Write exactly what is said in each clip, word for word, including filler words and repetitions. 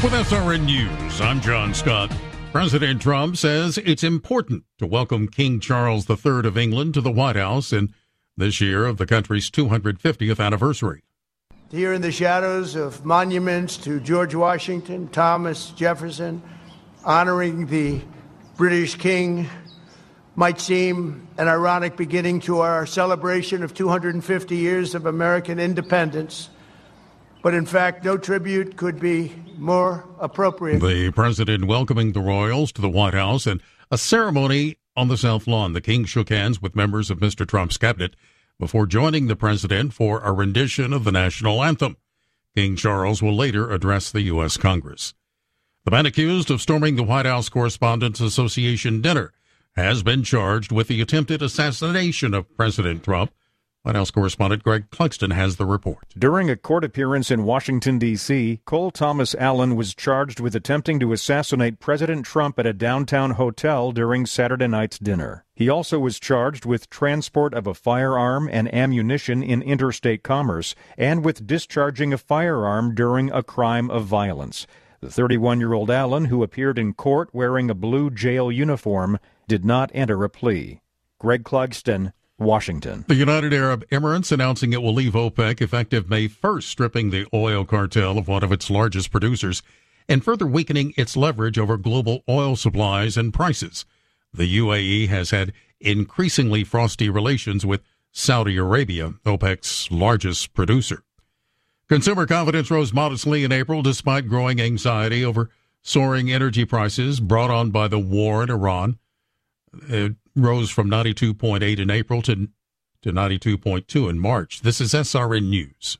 With S R N News, I'm John Scott. President Trump says it's important to welcome King Charles the Third of England to the White House in this year of the country's two hundred fiftieth anniversary. Here in the shadows of monuments to George Washington, Thomas Jefferson, honoring the British King might seem an ironic beginning to our celebration of two hundred fifty years of American independence. But in fact, no tribute could be more appropriate. The president welcoming the royals to the White House in a ceremony on the South Lawn. The king shook hands with members of Mister Trump's cabinet before joining the president for a rendition of the national anthem. King Charles will later address the U S. Congress. The man accused of storming the White House Correspondents Association dinner has been charged with the attempted assassination of President Trump. White House correspondent Greg Clugston has the report. During a court appearance in Washington, D C, Cole Thomas Allen was charged with attempting to assassinate President Trump at a downtown hotel during Saturday night's dinner. He also was charged with transport of a firearm and ammunition in interstate commerce and with discharging a firearm during a crime of violence. The thirty-one-year-old Allen, who appeared in court wearing a blue jail uniform, did not enter a plea. Greg Clugston, Washington. The United Arab Emirates announcing it will leave OPEC effective May first, stripping the oil cartel of one of its largest producers and further weakening its leverage over global oil supplies and prices. The U A E has had increasingly frosty relations with Saudi Arabia, OPEC's largest producer. Consumer confidence rose modestly in April despite growing anxiety over soaring energy prices brought on by the war in Iran. It rose from ninety-two point eight in April to, to ninety-two point two in March. This is S R N News.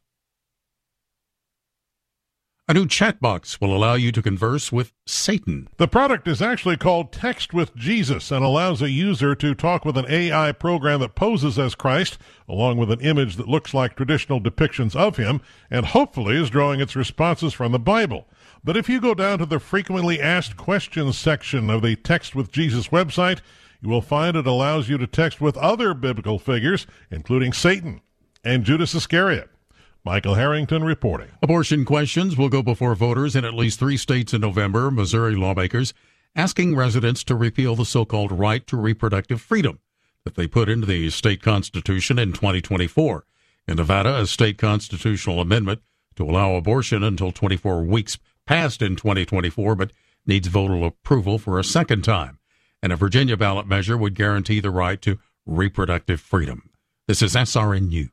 A new chat box will allow you to converse with Satan. The product is actually called Text with Jesus and allows a user to talk with an A I program that poses as Christ, along with an image that looks like traditional depictions of him, and hopefully is drawing its responses from the Bible. But if you go down to the frequently asked questions section of the Text with Jesus website, you will find it allows you to text with other biblical figures, including Satan and Judas Iscariot. Michael Harrington reporting. Abortion questions will go before voters in at least three states in November. Missouri lawmakers asking residents to repeal the so-called right to reproductive freedom that they put into the state constitution in twenty twenty-four. In Nevada, a state constitutional amendment to allow abortion until twenty-four weeks passed in twenty twenty-four, but needs voter approval for a second time. And a Virginia ballot measure would guarantee the right to reproductive freedom. This is S R N News.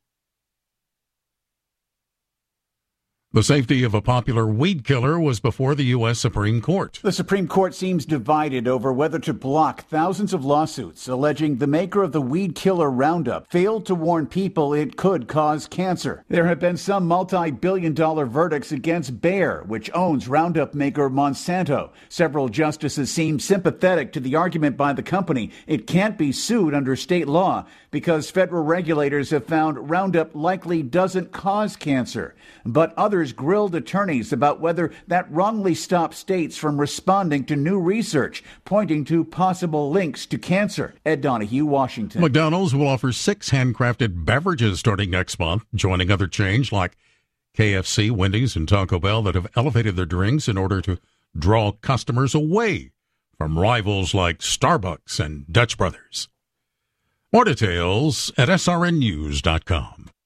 The safety of a popular weed killer was before the U S. Supreme Court. The Supreme Court seems divided over whether to block thousands of lawsuits alleging the maker of the weed killer Roundup failed to warn people it could cause cancer. There have been some multi-billion dollar verdicts against Bayer, which owns Roundup maker Monsanto. Several justices seem sympathetic to the argument by the company it can't be sued under state law because federal regulators have found Roundup likely doesn't cause cancer. But others grilled attorneys about whether that wrongly stopped states from responding to new research pointing to possible links to cancer. Ed Donahue, Washington. McDonald's will offer six handcrafted beverages starting next month, joining other chains like K F C, Wendy's, and Taco Bell that have elevated their drinks in order to draw customers away from rivals like Starbucks and Dutch Brothers. More details at S R N news dot com.